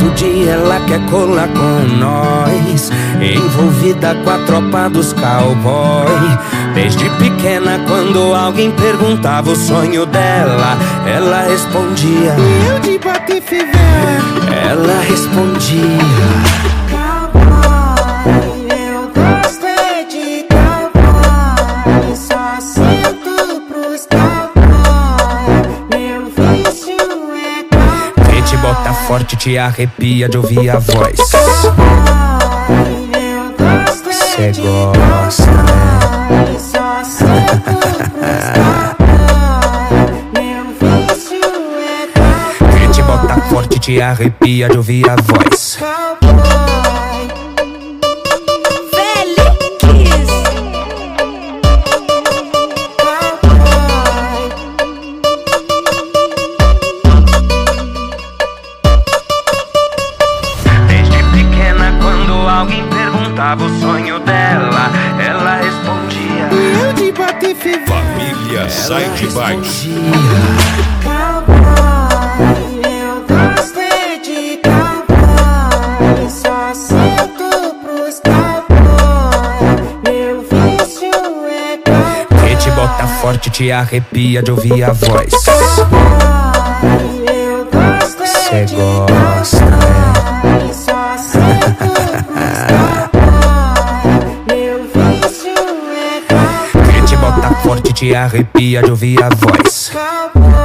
todo dia ela quer colar com nós, envolvida com a tropa dos cowboy. Desde pequena, quando alguém perguntava o sonho dela, ela respondia: eu de Patife velho. Ela respondia: cowboy, eu gosto é de cowboy, só sinto pros cowboy, meu vício é cowboy. Quem te bota forte te arrepia de ouvir a voz. Eu gosto é Cê de gosta, né? só sinto pros cowboy, meu vício é cowboy. Quem te bota forte te arrepia de ouvir a voz. Desde pequena, quando alguém perguntava o sonho dela, ela respondia: eu de Patife velho. Família Sai de Baixo. Cowboy, eu gosto é de cowboy, só sinto pros cowboy, meu vício é cowboy. Quem te bota forte te arrepia de ouvir a voz. Eu gosto Cê é de gosta, né? só sinto pros cowboy, meu vício é cowboy. Quem te bota forte te arrepia de ouvir a voz. Cowboy.